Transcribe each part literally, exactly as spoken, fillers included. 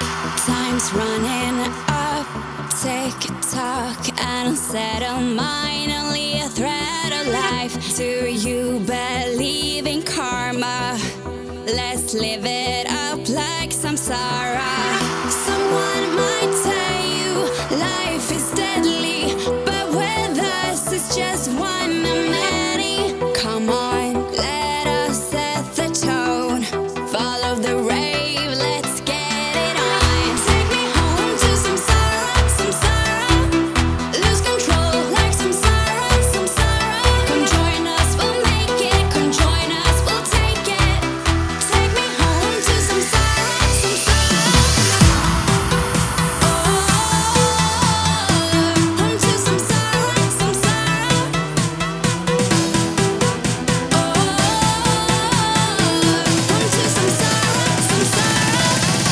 Time's running up, tick tock, and unsettled mind, only a thread of life. Do you believe in karma? Let's live it up like samsara. Someone might tell you life is deadly, but with us it's just one of many. Come on, let us set the tone. Follow the rave, let's get it on. Take me home to samsara, samsara. Lose control like samsara, samsara. Come join us, we'll make it. Come join us, we'll take it. Take me home to samsara, samsara. Oh, home to samsara, samsara. Oh, home to samsara, samsara.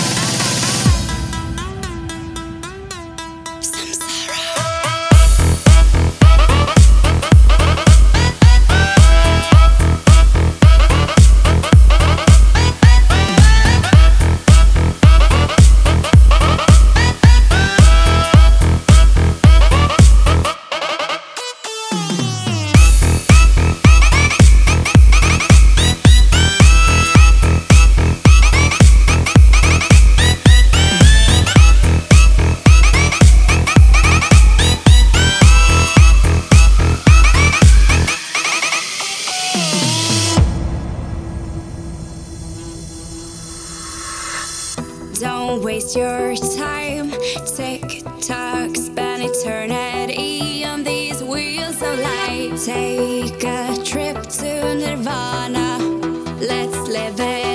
Don't waste your time. Tick tock, spend eternity on these wheels of life. Take a trip to Nirvana. Let's live it.